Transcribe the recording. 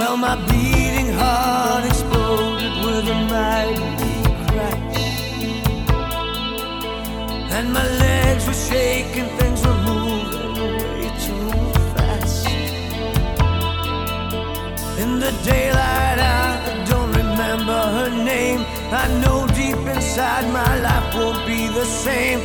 Well, my beating heart exploded with a mighty crash, and my legs were shaking, things were moving way too fast. In the daylight, I don't remember her name. I know deep inside my life won't be the same.